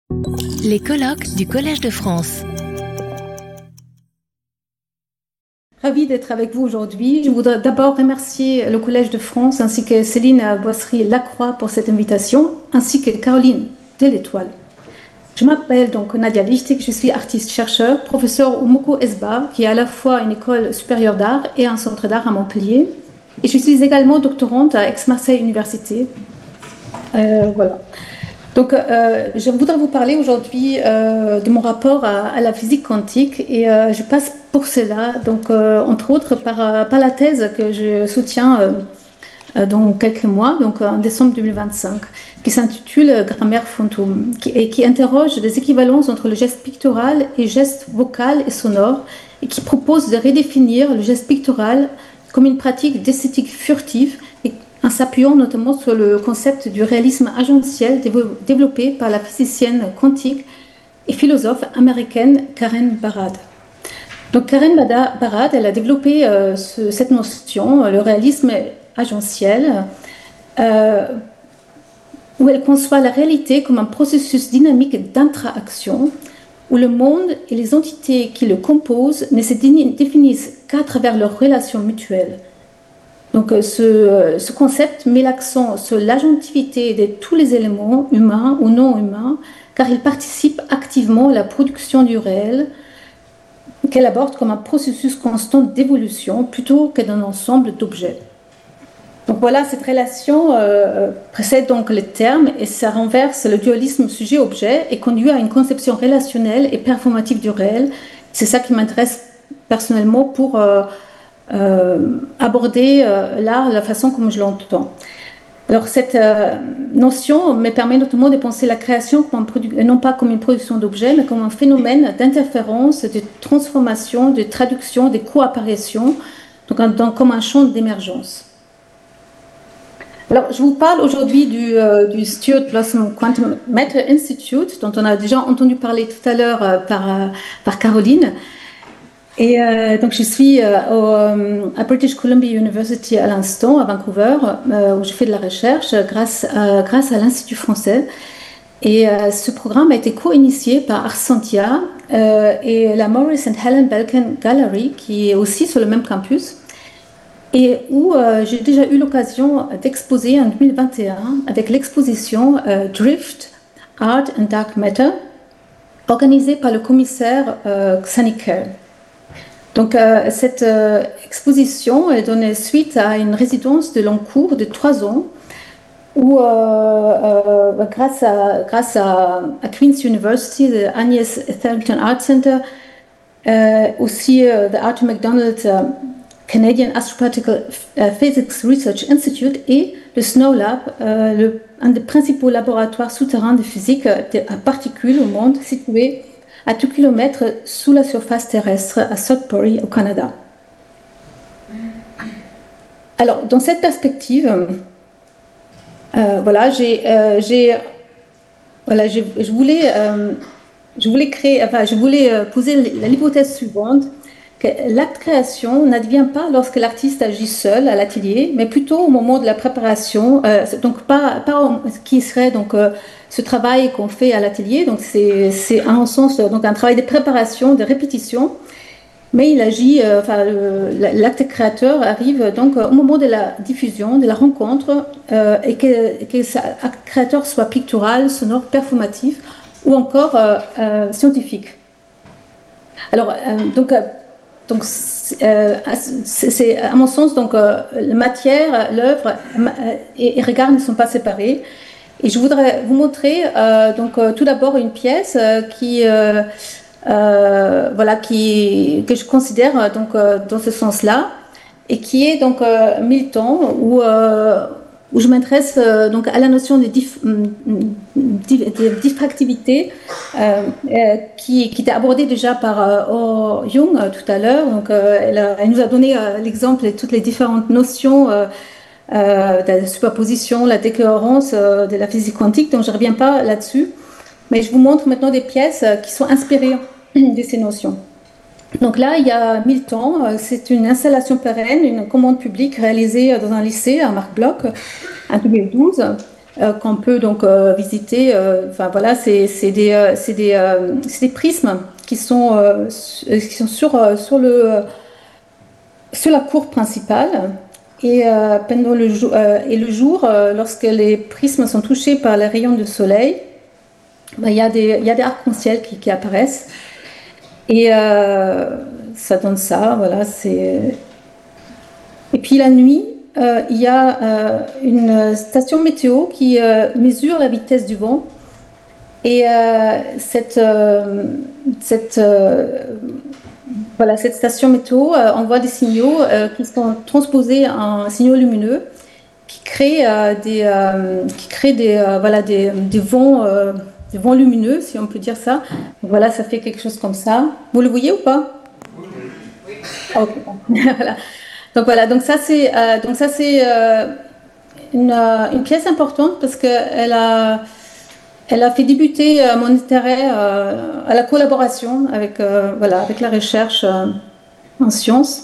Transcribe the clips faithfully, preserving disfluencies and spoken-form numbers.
Les colloques du Collège de France. Ravie d'être avec vous aujourd'hui. Je voudrais d'abord remercier le Collège de France ainsi que Céline Boisserie-Lacroix pour cette invitation, ainsi que Caroline Delétoile. Je m'appelle donc Nadia Lichtig, je suis artiste-chercheur, professeur au Moko Esba, qui est à la fois une école supérieure d'art et un centre d'art à Montpellier. Et je suis également doctorante à Aix-Marseille Université. Euh, voilà. Donc, euh, je voudrais vous parler aujourd'hui euh, de mon rapport à, à la physique quantique et euh, je passe pour cela, donc, euh, entre autres, par, par la thèse que je soutiens euh, dans quelques mois, donc en décembre deux mille vingt-cinq, qui s'intitule Grammaire fantôme qui, et qui interroge des équivalences entre le geste pictoral et le geste vocal et sonore et qui propose de redéfinir le geste pictoral comme une pratique d'esthétique furtive et en s'appuyant notamment sur le concept du réalisme agentiel développé par la physicienne quantique et philosophe américaine Karen Barad. Donc Karen Barad, elle a développé euh, ce, cette notion, le réalisme agentiel, euh, où elle conçoit la réalité comme un processus dynamique d'interaction, où le monde et les entités qui le composent ne se définissent qu'à travers leurs relations mutuelles. Donc ce, ce concept met l'accent sur l'agentivité de tous les éléments, humains ou non humains, car il participe activement à la production du réel, qu'elle aborde comme un processus constant d'évolution plutôt que d'un ensemble d'objets. Donc voilà, cette relation euh, précède donc les termes et ça renverse le dualisme sujet-objet et conduit à une conception relationnelle et performative du réel. C'est ça qui m'intéresse personnellement pour euh, Euh, aborder euh, l'art de la façon comme je l'entends. Alors cette euh, notion me permet notamment de penser la création comme un non pas comme une production d'objets, mais comme un phénomène d'interférence, de transformation, de traduction, de coapparition, donc un, donc comme un champ d'émergence. Alors je vous parle aujourd'hui du, euh, du Stuart Blossom Quantum Matter Institute, dont on a déjà entendu parler tout à l'heure euh, par, euh, par Caroline. Et euh, donc, je suis euh, au, euh, à British Columbia University à l'instant, à Vancouver, euh, où je fais de la recherche grâce à, grâce à l'Institut français. Et euh, ce programme a été co-initié par Arsentia euh, et la Maurice and Helen Belkin Gallery, qui est aussi sur le même campus, et où euh, j'ai déjà eu l'occasion d'exposer en deux mille vingt et un avec l'exposition euh, Drift, Art and Dark Matter, organisée par le commissaire euh, Xani Kerr. Donc, euh, cette euh, exposition est donnée suite à une résidence de long cours de trois ans où, euh, euh, grâce, à, grâce à, à Queen's University, le Agnes Etherington Art Center, euh, aussi euh, the Arthur MacDonald uh, Canadian Astroparticle Physics Research Institute et le Snow Lab, euh, le, un des principaux laboratoires souterrains de physique de particules au monde, situé à deux kilomètres sous la surface terrestre à Sudbury, au Canada. Alors, dans cette perspective, euh, voilà, j'ai, euh, j'ai, voilà, je, je voulais, euh, je voulais créer, enfin, je voulais euh, poser l'hypothèse suivante que l'acte création n'advient pas lorsque l'artiste agit seul à l'atelier, mais plutôt au moment de la préparation. Euh, donc pas, pas ce qui serait donc euh, ce travail qu'on fait à l'atelier. Donc c'est, c'est un sens donc un travail de préparation, de répétition. Mais il agit, euh, enfin le, l'acte créateur arrive donc au moment de la diffusion, de la rencontre, euh, et que, que cet acte créateur soit pictural, sonore, performatif ou encore euh, euh, scientifique. Alors euh, donc Donc, euh, c'est, à mon sens, donc, euh, la matière, l'œuvre et, et regard ne sont pas séparés. Et je voudrais vous montrer euh, donc, euh, tout d'abord une pièce euh, qui, euh, euh, voilà, qui, que je considère donc, euh, dans ce sens-là et qui est donc euh, Milton, où, euh, où je m'intéresse euh, donc à la notion de, dif, de diffractivité euh, euh, qui, qui était abordée déjà par euh, oh, Jung euh, tout à l'heure. Donc, euh, elle, a, elle nous a donné euh, l'exemple de toutes les différentes notions euh, euh, de la superposition, la décohérence euh, de la physique quantique. Donc, je ne reviens pas là-dessus, mais je vous montre maintenant des pièces euh, qui sont inspirées de ces notions. Donc là, il y a mille ans, c'est une installation pérenne, une commande publique réalisée dans un lycée à Marc-Bloch en deux mille douze, euh, qu'on peut donc euh, visiter. Euh, enfin voilà, c'est c'est des, euh, c'est des, euh, c'est des prismes qui sont, euh, qui sont sur, euh, sur, le, sur la cour principale. Et, euh, pendant le, jour, euh, et le jour, euh, lorsque les prismes sont touchés par les rayons du soleil, ben, il y a des, il y a des arcs-en-ciel qui, qui apparaissent. Et euh, ça donne ça, voilà. C'est... Et puis la nuit, euh, il y a euh, une station météo qui euh, mesure la vitesse du vent. Et euh, cette, euh, cette, euh, voilà, cette station météo euh, envoie des signaux euh, qui sont transposés en signaux lumineux qui créent euh, des, euh, qui créent des, euh, voilà, des, des vents, euh, des vents lumineux, si on peut dire ça. Donc voilà, ça fait quelque chose comme ça. Vous le voyez ou pas? Oui. Ok. Voilà. Donc voilà, donc ça c'est euh, donc ça c'est euh, une, euh, une pièce importante parce que elle a elle a fait débuter euh, mon intérêt euh, à la collaboration avec euh, voilà avec la recherche euh, en sciences.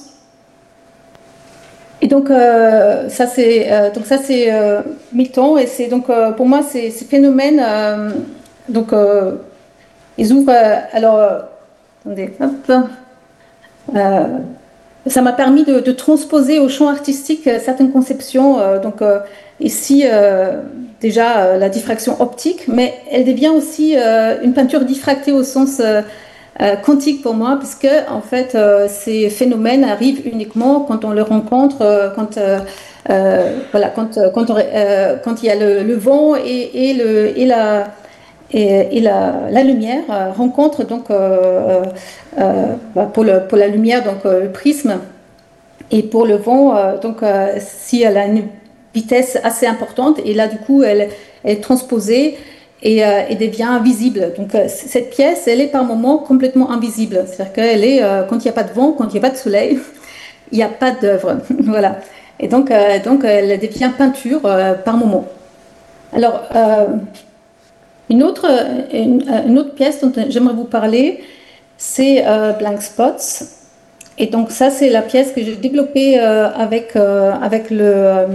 Et donc euh, ça c'est euh, donc ça c'est euh, Milton et c'est donc euh, pour moi ces, ces phénomènes euh, donc euh, ils ouvrent euh, alors euh, attendez hop euh, ça m'a permis de, de transposer au champ artistique euh, certaines conceptions. Euh, donc euh, ici, euh, déjà euh, la diffraction optique, mais elle devient aussi euh, une peinture diffractée au sens euh, euh, quantique pour moi, puisque en fait euh, ces phénomènes arrivent uniquement quand on les rencontre, euh, quand euh, euh, voilà, quand quand, on, euh, quand il y a le, le vent et, et le et la et, et la, la lumière euh, rencontre donc euh, euh, bah, pour, le, pour la lumière donc euh, le prisme et pour le vent euh, donc euh, si elle a une vitesse assez importante et là du coup elle, elle est transposée et, euh, et devient visible. Donc euh, cette pièce elle est par moments complètement invisible, c'est-à-dire qu'elle est euh, quand il n'y a pas de vent, quand il n'y a pas de soleil, il n'y a pas d'œuvre. Voilà. Et donc euh, donc elle devient peinture euh, par moment. Alors euh, Une autre, une, une autre pièce dont j'aimerais vous parler, c'est euh, Blank Spots. Et donc ça, c'est la pièce que j'ai développée euh, avec, euh, avec, le, euh,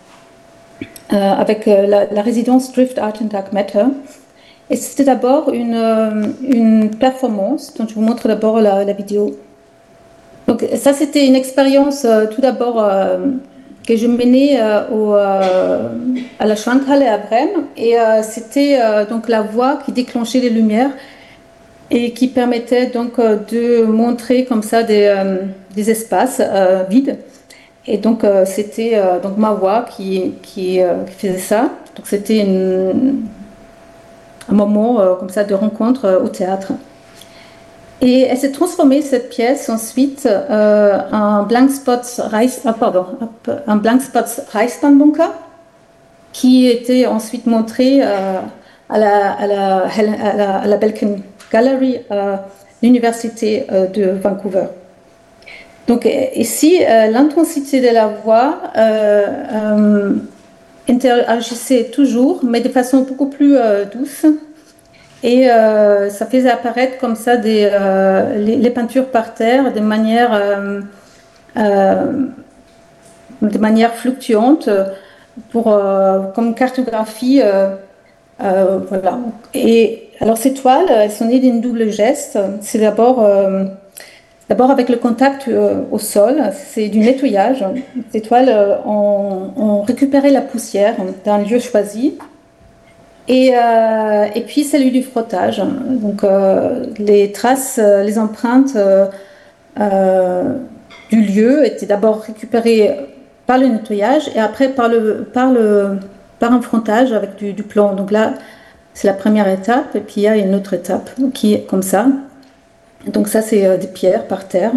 avec euh, la, la résidence Drift Art and Dark Matter. Et c'était d'abord une, euh, une performance, dont je vous montre d'abord la, la vidéo. Donc ça, c'était une expérience euh, tout d'abord euh, que je menais euh, au, euh, à la Schwankhalle à Brême. Et euh, c'était euh, donc la voix qui déclenchait les lumières et qui permettait donc euh, de montrer comme ça des, euh, des espaces euh, vides. Et donc euh, c'était euh, donc ma voix qui, qui, euh, qui faisait ça. Donc c'était une, un moment euh, comme ça de rencontre euh, au théâtre. Et elle s'est transformée, cette pièce, ensuite euh, en Blank Spots Reis, ah, pardon, un Blank Spots Reichsbahnbunker, qui était ensuite montré euh, à, la, à, la, à, la, à la Belkin Gallery à l'Université euh, de Vancouver. Donc ici, euh, l'intensité de la voix euh, euh, interagissait toujours, mais de façon beaucoup plus euh, douce. Et euh, ça faisait apparaître comme ça des, euh, les, les peintures par terre de manière, euh, euh, de manière fluctuante pour, euh, comme cartographie. Euh, euh, voilà. Et alors ces toiles, elles sont nées d'une double geste. C'est d'abord, euh, d'abord avec le contact euh, au sol, c'est du nettoyage. Ces toiles euh, ont, ont récupéré la poussière d'un lieu choisi. Et, euh, et puis celui du frottage. Donc euh, les traces, euh, les empreintes euh, euh, du lieu étaient d'abord récupérées par le nettoyage et après par, le, par, le, par un frottage avec du, du plomb. Donc là, c'est la première étape et puis il y a une autre étape qui est comme ça. Donc ça, c'est euh, des pierres par terre.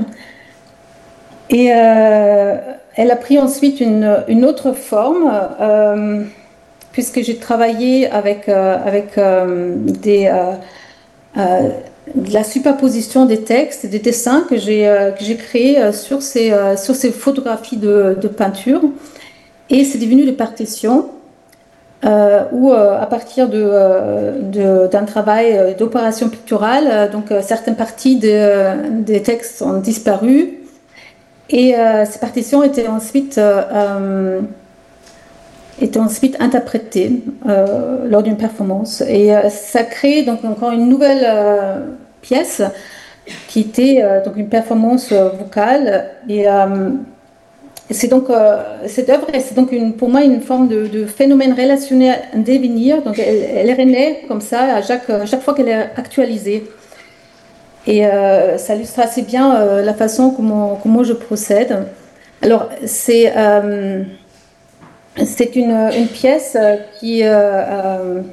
Et euh, elle a pris ensuite une, une autre forme. Euh, puisque j'ai travaillé avec, euh, avec euh, des, euh, euh, de la superposition des textes et des dessins que j'ai euh, que j'ai créés euh, sur, ces, euh, sur ces photographies de, de peinture. Et c'est devenu des partitions euh, où, euh, à partir de, euh, de, d'un travail d'opération picturale, euh, donc euh, certaines parties de, euh, des textes ont disparu. Et euh, ces partitions étaient ensuite... Euh, est ensuite interprété euh, lors d'une performance. Et euh, ça crée donc encore une nouvelle euh, pièce qui était euh, donc une performance euh, vocale. Et euh, c'est donc euh, cette œuvre, c'est donc une, pour moi une forme de, de phénomène relationnel à devenir. Donc elle, elle renaît comme ça à chaque, à chaque fois qu'elle est actualisée. Et euh, ça illustre assez bien euh, la façon comment, comment je procède. Alors c'est euh, c'est une, une pièce qui, euh, euh,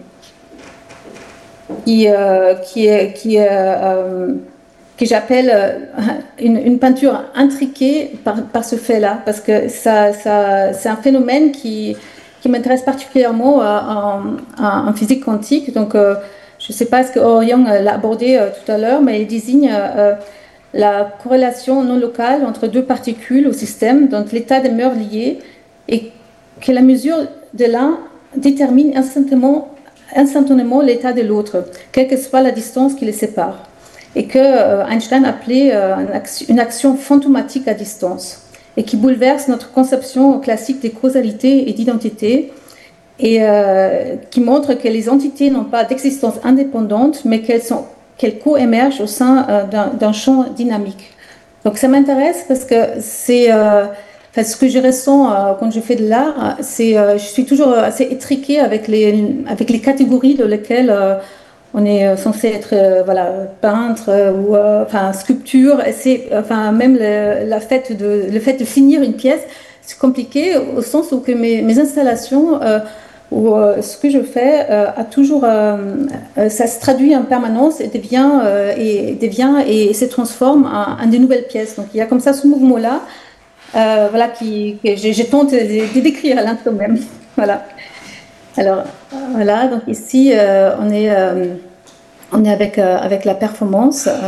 qui, euh, qui est, qui, euh, que j'appelle une, une peinture intriquée par, par ce fait-là, parce que ça, ça, c'est un phénomène qui, qui m'intéresse particulièrement en, en, en physique quantique. Donc, euh, je ne sais pas ce que Orion l'a abordé euh, tout à l'heure, mais il désigne euh, la corrélation non locale entre deux particules au système, donc l'état des mœurs liées, et que la mesure de l'un détermine instantanément, instantanément l'état de l'autre, quelle que soit la distance qui les sépare. Et que euh, Einstein appelait euh, une action fantomatique à distance, et qui bouleverse notre conception classique des causalités et d'identité, et euh, qui montre que les entités n'ont pas d'existence indépendante, mais qu'elles sont, qu'elles co-émergent au sein euh, d'un, d'un champ dynamique. Donc ça m'intéresse parce que c'est... Euh, Enfin, ce que je ressens euh, quand je fais de l'art, c'est euh, je suis toujours assez étriquée avec les, avec les catégories dans lesquelles euh, on est censé être euh, voilà, peintre euh, ou euh, enfin, sculpture. Et c'est, enfin, même le, la fait de, le fait de finir une pièce, c'est compliqué au sens où que mes, mes installations euh, ou euh, ce que je fais euh, a toujours, euh, ça se traduit en permanence et devient, euh, et, devient et, et se transforme en, en de nouvelles pièces. Donc il y a comme ça ce mouvement-là. Euh, voilà, qui, que je, je tente de, de décrire à l'instant même. Voilà. Alors, voilà, donc ici, euh, on est, euh, on est avec, euh, avec la performance, euh,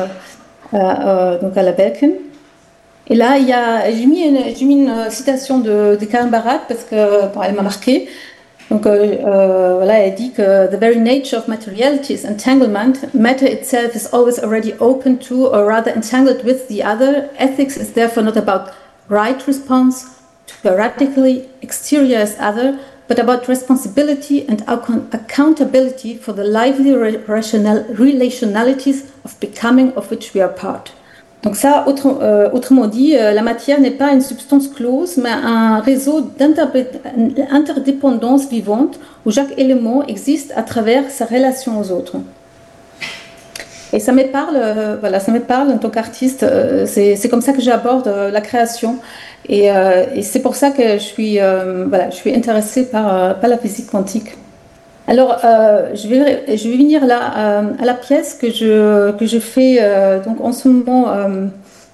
euh, donc à la Belken. Et là, il y a, j'ai mis une, j'ai mis une citation de, de Karen Barat parce que bon, elle m'a marqué. Donc, euh, euh, voilà, elle dit que the very nature of materiality is entanglement. Matter itself is always already open to, or rather entangled with the other. Ethics is therefore not about right response to a radically exterior as other, but about responsibility and accountability for the lively rational relationalities of becoming of which we are part. Donc ça, autre, euh, autrement dit, euh, la matière n'est pas une substance close, mais un réseau d'interdépendances vivantes où chaque élément existe à travers sa relation aux autres. Et ça me parle, euh, voilà, ça me parle en tant qu'artiste. Euh, c'est, c'est comme ça que j'aborde euh, la création, et, euh, et c'est pour ça que je suis, euh, voilà, je suis intéressée par, euh, par la physique quantique. Alors, euh, je vais, je vais venir là euh, à la pièce que je que je fais euh, donc en ce moment euh,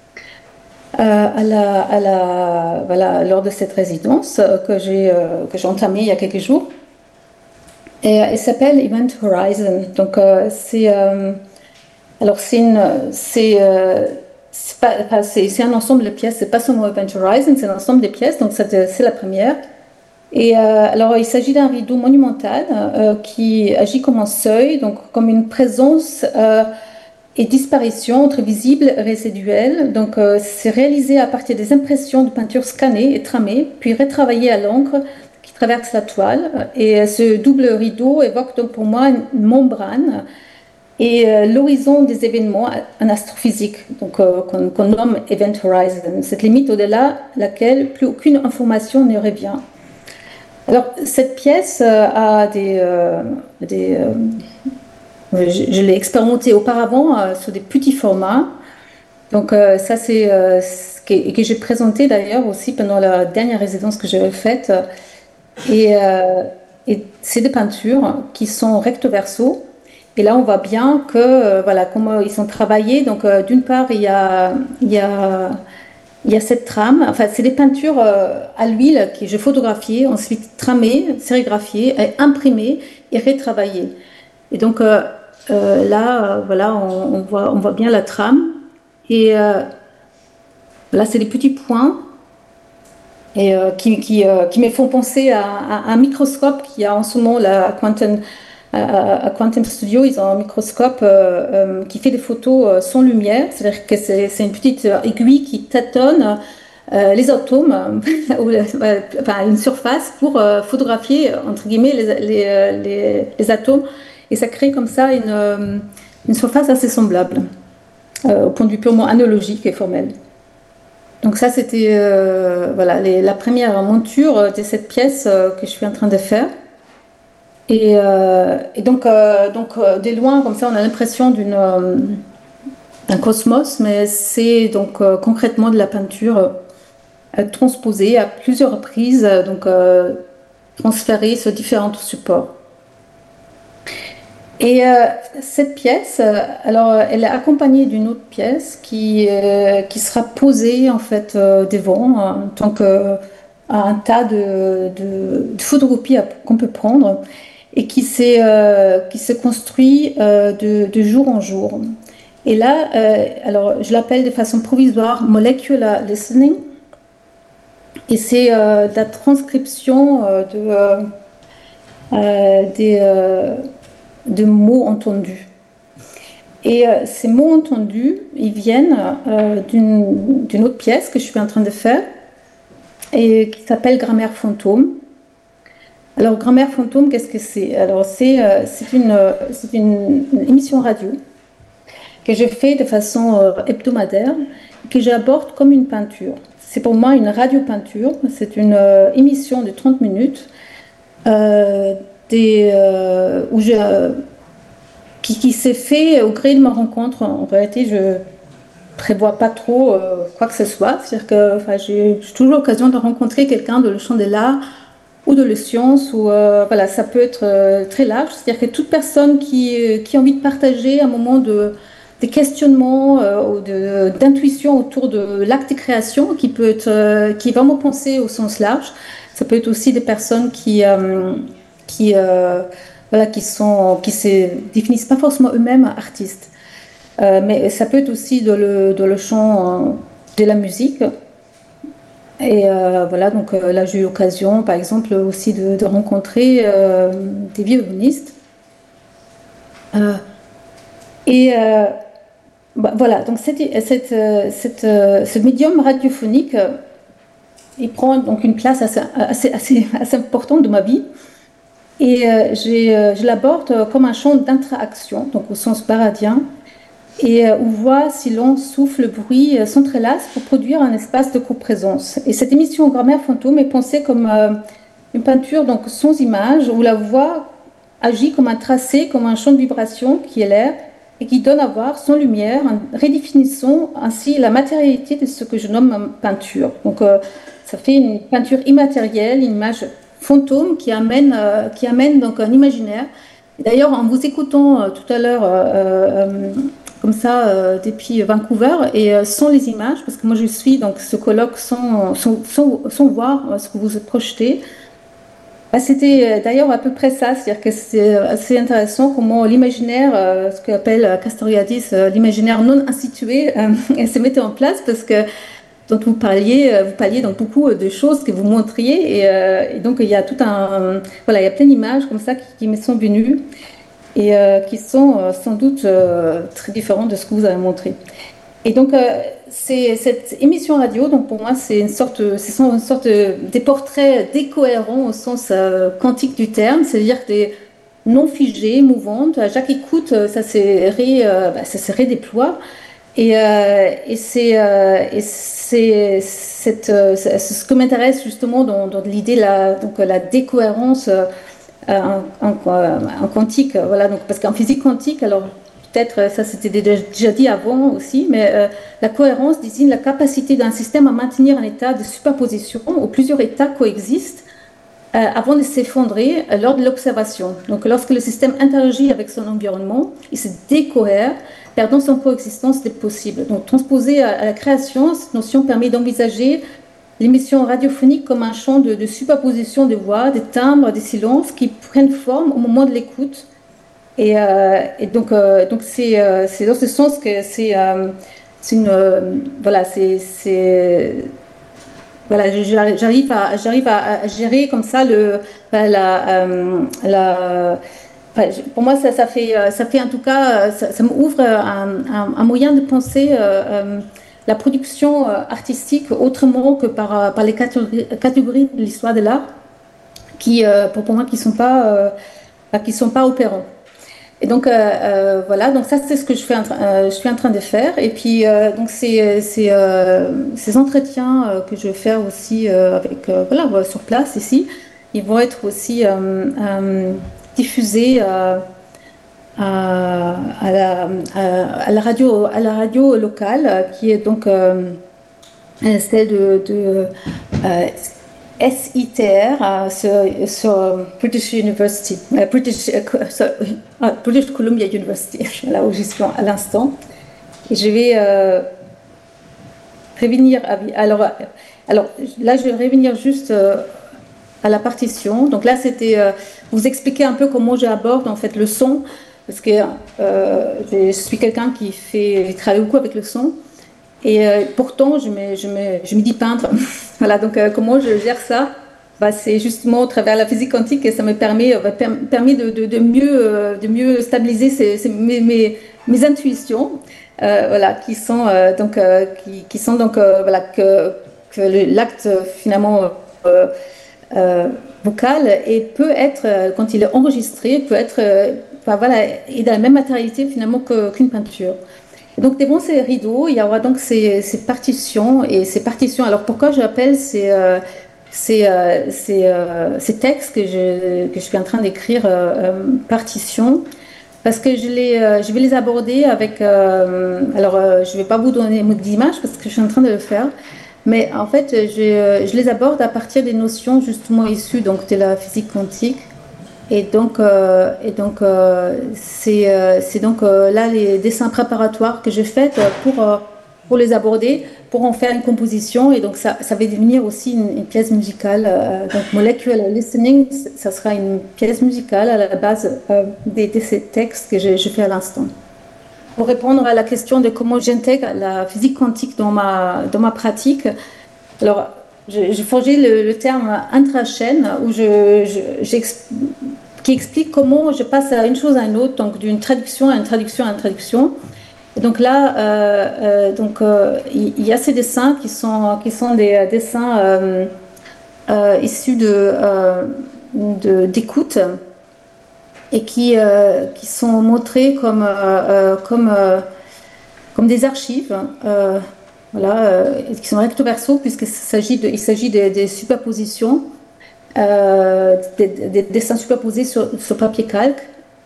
à la, à la, voilà, lors de cette résidence euh, que j'ai euh, que j'ai entamée il y a quelques jours. Et elle s'appelle Event Horizon. Donc, euh, c'est euh, Alors, c'est, une, c'est, euh, c'est, pas, enfin, c'est, c'est un ensemble de pièces, c'est pas seulement Event Horizon, c'est un ensemble de pièces, donc c'est, c'est la première. Et euh, alors, il s'agit d'un rideau monumental euh, qui agit comme un seuil, donc comme une présence euh, et disparition entre visible et résiduel. Donc, euh, c'est réalisé à partir des impressions de peinture scannées et tramées, puis retravaillées à l'encre qui traverse la toile. Et ce double rideau évoque donc pour moi une membrane et euh, l'horizon des événements en astrophysique, donc, euh, qu'on, qu'on nomme Event Horizon, cette limite au-delà de laquelle plus aucune information ne revient. Alors, cette pièce euh, a des... Euh, des euh, je, je l'ai expérimentée auparavant euh, sur des petits formats. Donc, euh, ça, c'est euh, ce que, que j'ai présenté d'ailleurs aussi pendant la dernière résidence que j'avais faite. Et, euh, et c'est des peintures qui sont recto verso. Et là, on voit bien que, euh, voilà, comment ils sont travaillés. Donc, euh, d'une part, il y a... Il y a Il y a cette trame, enfin c'est des peintures euh, à l'huile que j'ai photographiées, ensuite tramées, sérigraphiées, et imprimées et retravaillées. Et donc euh, euh, là, euh, voilà, on, on, voit, on voit bien la trame. Et euh, là, c'est des petits points et, euh, qui, qui, euh, qui me font penser à, à un microscope qui a en ce moment la Quantum, à Quantum Studio. Ils ont un microscope euh, euh, qui fait des photos sans lumière, c'est-à-dire que c'est, c'est une petite aiguille qui tâtonne euh, les atomes, ou, euh, enfin une surface pour euh, photographier entre guillemets les, les, euh, les, les atomes, et ça crée comme ça une, euh, une surface assez semblable euh, au point de vue purement analogique et formel. Donc ça c'était euh, voilà, les, la première monture de cette pièce euh, que je suis en train de faire. Et, euh, et donc, euh, donc euh, de loin comme ça on a l'impression d'une euh, d'un cosmos, mais c'est donc euh, concrètement de la peinture euh, transposée à plusieurs reprises, euh, donc euh, transférée sur différents supports. Et euh, cette pièce, euh, alors elle est accompagnée d'une autre pièce qui, euh, qui sera posée en fait euh, devant euh, en tant que un tas de, de, de photocopies qu'on peut prendre et qui s'est euh, qui se construit euh, de, de jour en jour. Et là, euh, alors je l'appelle de façon provisoire molecular listening, et c'est euh, de la transcription euh, de euh, euh, des euh, de mots entendus. Et euh, ces mots entendus, ils viennent euh, d'une d'une autre pièce que je suis en train de faire et qui s'appelle Grammaire fantôme. Alors, Grammaire fantôme, qu'est-ce que c'est? Alors, c'est euh, c'est une, c'est une, une émission radio que je fais de façon euh, hebdomadaire, que j'aborde comme une peinture. C'est pour moi une radio-peinture. C'est une euh, émission de trente minutes euh, des, euh, où je, euh, qui, qui s'est fait au gré de ma rencontre. En réalité, je prévois pas trop euh, quoi que ce soit. C'est-à-dire que enfin, j'ai toujours l'occasion de rencontrer quelqu'un de le champ de l'art ou de la science, ou euh, voilà, ça peut être euh, très large. C'est-à-dire que toute personne qui, qui a envie de partager un moment de, de questionnement euh, ou de, d'intuition autour de l'acte de création, qui peut être, euh, qui est vraiment pensé au sens large. Ça peut être aussi des personnes qui, euh, qui, euh, voilà, qui sont, qui se définissent pas forcément eux-mêmes artistes. Euh, mais ça peut être aussi dans le, dans le champ euh, de la musique. Et euh, voilà, donc euh, là j'ai eu l'occasion, par exemple, aussi de, de rencontrer euh, des violonistes. Euh, et euh, bah, voilà, donc cette, cette, cette, euh, ce médium radiophonique, euh, il prend donc une place assez, assez, assez, assez importante de ma vie. Et euh, j'ai, euh, je l'aborde comme un champ d'interaction, donc au sens baradien, et où voix, silence, souffle, bruit s'entrelacent pour produire un espace de coprésence. Et cette émission Grammaire fantôme est pensée comme euh, une peinture donc sans image, où la voix agit comme un tracé, comme un champ de vibration qui est l'air et qui donne à voir sans lumière, en redéfinissant ainsi la matérialité de ce que je nomme peinture. Donc euh, ça fait une peinture immatérielle, une image fantôme qui amène, euh, qui amène donc un imaginaire. D'ailleurs, en vous écoutant euh, tout à l'heure, euh, euh, comme ça, euh, depuis Vancouver, et euh, sans les images, parce que moi je suis donc ce colloque sans, sans, sans, sans voir euh, ce que vous projetez. Bah, c'était d'ailleurs à peu près ça, c'est-à-dire que c'est assez intéressant comment l'imaginaire, euh, ce qu'appelle Castoriadis, euh, l'imaginaire non institué, euh, se mettait en place, parce que dont vous parliez, vous parliez donc beaucoup de choses que vous montriez, et, euh, et donc il y a tout un, voilà, il y a plein d'images comme ça qui, qui me sont venues et euh, qui sont euh, sans doute euh, très différentes de ce que vous avez montré. Et donc euh, c'est cette émission radio, donc pour moi c'est une sorte, c'est une sorte de, des portraits décohérents au sens euh, quantique du terme, c'est-à-dire des non figées, mouvantes. À chaque écoute, ça se ré, euh, bah, ça se redéploie. Et, euh, et c'est euh, cette, euh, ce que m'intéresse justement dans, dans l'idée la, donc la décohérence euh, en, en, en quantique, voilà, donc parce qu'en physique quantique, alors peut-être ça c'était déjà dit avant aussi, mais euh, la cohérence désigne la capacité d'un système à maintenir un état de superposition où plusieurs états coexistent euh, avant de s'effondrer euh, lors de l'observation. Donc lorsque le système interagit avec son environnement, il se décohère, perdant son coexistence des possibles. Donc transposé à, à la création, cette notion permet d'envisager l'émission radiophonique comme un champ de, de superposition des voix, des timbres, des silences qui prennent forme au moment de l'écoute. Et, euh, et donc, euh, donc c'est, euh, c'est dans ce sens que c'est, euh, c'est une, euh, voilà, c'est, c'est voilà, j'arrive à, j'arrive à gérer comme ça le, la, euh, la pour moi, ça, ça, fait, ça fait en tout cas, ça, ça m'ouvre un, un, un moyen de penser euh, la production euh, artistique autrement que par, euh, par les catégories, catégories de l'histoire de l'art, qui, euh, pour, pour moi, qui ne sont pas, euh, qui sont pas opérants. Et donc, euh, euh, voilà, donc ça, c'est ce que je, fais en, euh, je suis en train de faire. Et puis, euh, donc, c'est, c'est, euh, ces entretiens euh, que je vais faire aussi euh, avec, euh, voilà, sur place ici, ils vont être aussi euh, euh, diffusés euh, à, à, la, à, à la radio, à la radio locale, qui est donc euh, celle de, de euh, S I T R euh, sur, sur British University, euh, British, euh, sur, euh, British Columbia University, là où je suis à l'instant. Et je vais euh, revenir. À, alors, alors là, je vais revenir juste euh, à la partition. Donc là, c'était euh, vous expliquer un peu comment j'aborde en fait le son, parce que euh, je suis quelqu'un qui fait, travaille beaucoup avec le son. Et euh, pourtant, je me, je, me, je me dis peintre. Voilà, donc euh, comment je gère ça? Bah, c'est justement au travers de la physique quantique et ça me permet, euh, per, permet de, de, de, mieux, euh, de mieux stabiliser ces, ces, mes, mes, mes intuitions, euh, voilà, qui sont euh, donc, euh, qui, qui sont donc euh, voilà, que, que l'acte finalement euh, euh, vocal et peut être, quand il est enregistré, peut être, euh, bah, voilà, et dans la même matérialité finalement que, qu'une peinture. Donc, devant ces rideaux, il y aura donc ces, ces partitions. Et ces partitions, alors pourquoi j'appelle ces, euh, ces, euh, ces, euh, ces textes que je, que je suis en train d'écrire euh, euh, partitions? Parce que je, les, euh, je vais les aborder avec. Euh, alors, euh, je ne vais pas vous donner d'image parce que je suis en train de le faire. Mais en fait, je, je les aborde à partir des notions justement issues donc, de la physique quantique. Et donc, euh, et donc euh, c'est, euh, c'est donc euh, là les dessins préparatoires que j'ai faits pour, euh, pour les aborder, pour en faire une composition. Et donc, ça, ça va devenir aussi une, une pièce musicale. Euh, donc, Molecular Listening, ça sera une pièce musicale à la base euh, de, de ces textes que je, je fais à l'instant. Pour répondre à la question de comment j'intègre la physique quantique dans ma, dans ma pratique, alors, j'ai forgé le, le terme intrachaîne où je, je, qui explique comment je passe à une chose à une autre, donc d'une traduction à une traduction à une traduction. Et donc là, euh, euh, donc, euh, il y a ces dessins qui sont, qui sont des dessins euh, euh, issus de, euh, de, d'écoute et qui, euh, qui sont montrés comme, euh, comme, euh, comme des archives. Euh, Voilà, euh, qui sont recto verso, puisqu'il s'agit de, il s'agit des de superpositions, euh, des, des dessins superposés sur, sur papier calque.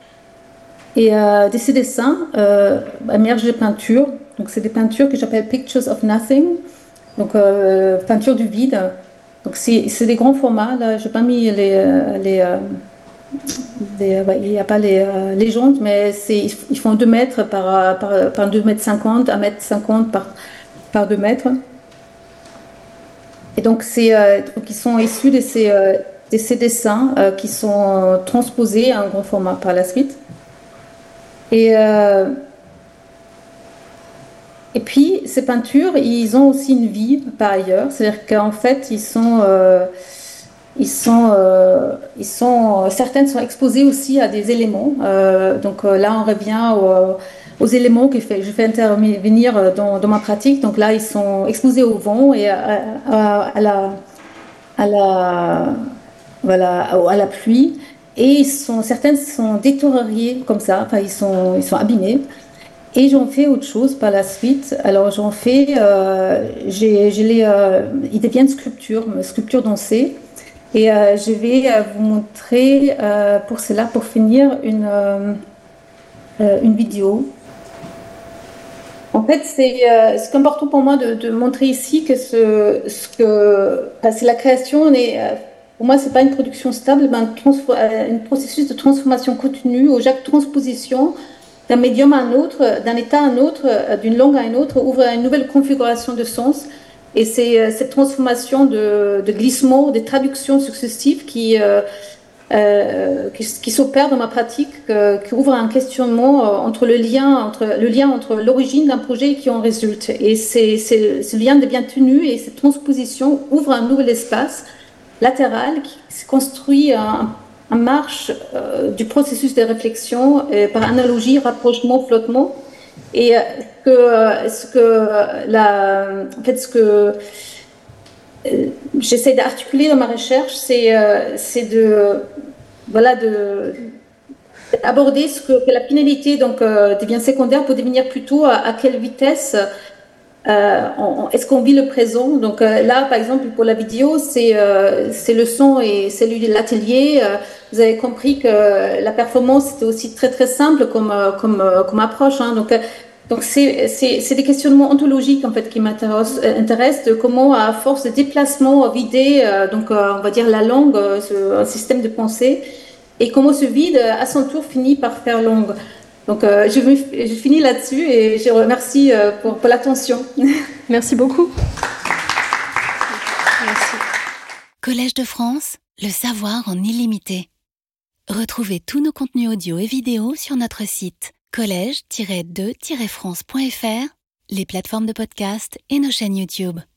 Et euh, de ces dessins euh, émergent des peintures. Donc, c'est des peintures que j'appelle Pictures of Nothing, donc euh, peinture du vide. Donc, c'est, c'est des grands formats. Là, je n'ai pas mis les. les, euh, les ouais, il n'y a pas les euh, légendes, mais c'est, ils font deux mètres par, par, par deux mètres cinquante, un mètre cinquante par. par deux mètres. Et donc, c'est, euh, donc ils sont issus de ces, euh, de ces dessins euh, qui sont transposés à un grand format par la suite. Et, euh, et puis, ces peintures, ils ont aussi une vie par ailleurs. C'est-à-dire qu'en fait, ils sont, euh, ils sont, euh, ils sont, certaines sont exposées aussi à des éléments. Euh, donc euh, là, on revient au aux éléments que je fais intervenir dans, dans ma pratique. Donc là, ils sont exposés au vent et à, à, à, la, à, la, voilà, à la pluie. Et ils sont, certaines sont détériorées comme ça, enfin, ils sont, ils sont abîmés. Et j'en fais autre chose par la suite. Alors, j'en fais, euh, j'ai, j'ai les, euh, ils deviennent sculptures, sculptures dansées. Et euh, je vais vous montrer, euh, pour cela, pour finir, une, euh, une vidéo. En fait, c'est, euh, c'est important pour moi de, de montrer ici que, ce, ce que parce que la création, est, pour moi, c'est pas une production stable, mais un, transfo- un processus de transformation continue, où chaque transposition d'un médium à un autre, d'un état à un autre, d'une langue à une autre, ouvre une nouvelle configuration de sens. Et c'est cette transformation de, de glissement, des traductions successives qui... Euh, Euh, qui, qui s'opère dans ma pratique, euh, qui ouvre un questionnement euh, entre le lien entre le lien entre l'origine d'un projet qui en résulte. Et c'est, c'est, ce lien devient tenu et cette transposition ouvre un nouvel espace latéral qui se construit en, en marche euh, du processus de réflexion euh, par analogie, rapprochement, flottement. Et que, ce que, la, en fait, ce que euh, j'essaie d'articuler dans ma recherche, c'est, euh, c'est de, voilà, de aborder ce que, que la finalité donc euh, devient secondaire pour devenir plutôt à, à quelle vitesse euh, on, est-ce qu'on vit le présent. Donc euh, là, par exemple, pour la vidéo, c'est euh, c'est le son et celui de l'atelier. Euh, vous avez compris que la performance c'était aussi très très simple comme comme comme approche. Hein. Donc donc c'est c'est c'est des questionnements ontologiques en fait qui m'intéressent intéressent de comment à force de déplacement vider euh, donc euh, on va dire la langue, euh, un système de pensée. Et comment ce vide, à son tour, finit par faire langue. Donc, euh, je, je finis là-dessus et je remercie euh, pour, pour l'attention. Merci beaucoup. Merci. Collège de France, le savoir en illimité. Retrouvez tous nos contenus audio et vidéo sur notre site collège tiret de tiret france point f r, les plateformes de podcast et nos chaînes YouTube.